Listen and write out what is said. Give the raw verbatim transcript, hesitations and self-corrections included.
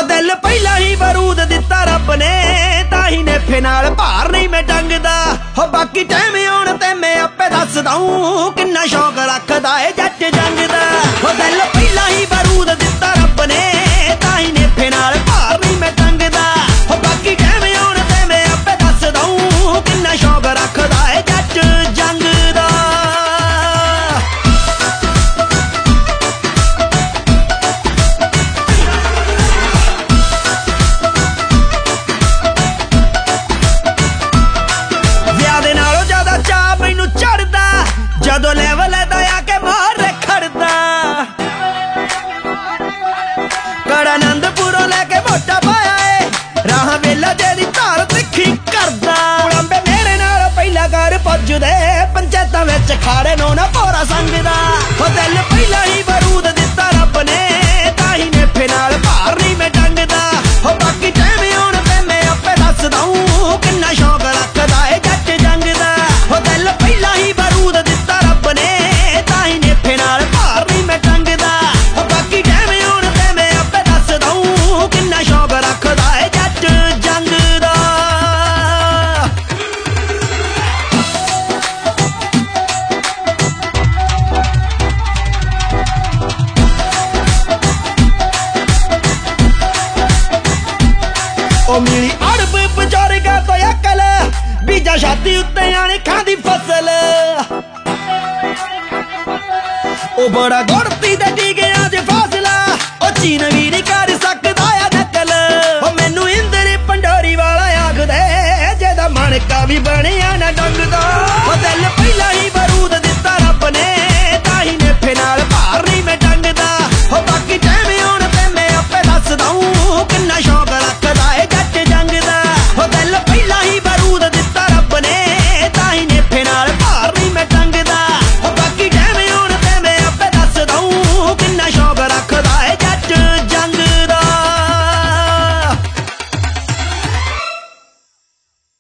हो दिल पहला ही बारूद दिता रब ने, ताही नेफे नाल भार नहीं मैं टंगदा। हो बाकी टाइम आउण ते मैं आपे दस दूं किन्ना शौक रखदा है जट जंग दा। हो दिल पहला ही बारूद दिता रब ने, ताही नेफे नाल भार नहीं मैं टंगदा। हो बाकी टाइम आउण ते मैं आपे दस दूं किन्ना शौक रखदा है जट जंग दा। जदों लेवल दया के मार खड़दा, कड़ा आनंदपुरों लैके मोटा पाया है, राह वेला जेदी धार तिखी करदा। कुड़ंबे मेरे नाल पहला घर पुजदे, पंचायतां विच खाड़े नो ना पोरा संगदा। हो दिल पहला ही बारूद दिता रब ने, ताही नेफे नाल भार नहीं मैं टंगदा। हो बाकी टाइम आउण ते मैं आपे दस दूं किन्ना शौक रखदा है जट जंग दा। हो दिल पहला ही बारूद दिता रब ने, ताही नेफे नाल भार नहीं मैं टंगदा। हो बाकी टाइम आउण ते मैं आपे दस दूं किन्ना शौक रखदा है जट जंग दा। ओ मिली अड़ब बजुर्गां तो अकल, बीजा छाती उत्ते आने खांदी फसल। ओ बड़ा गुड़ती दे टीकियां च फासला, ओ चीन भी नहीं कर सकदा आ नकल। ओ मैनू इंद्र पंडोरी वाला आखदे, जेदा मणका भी बनिया ना डंगदा। ओ दिल पहला ही बारूद दिता रब ने, ताही नेफे नाल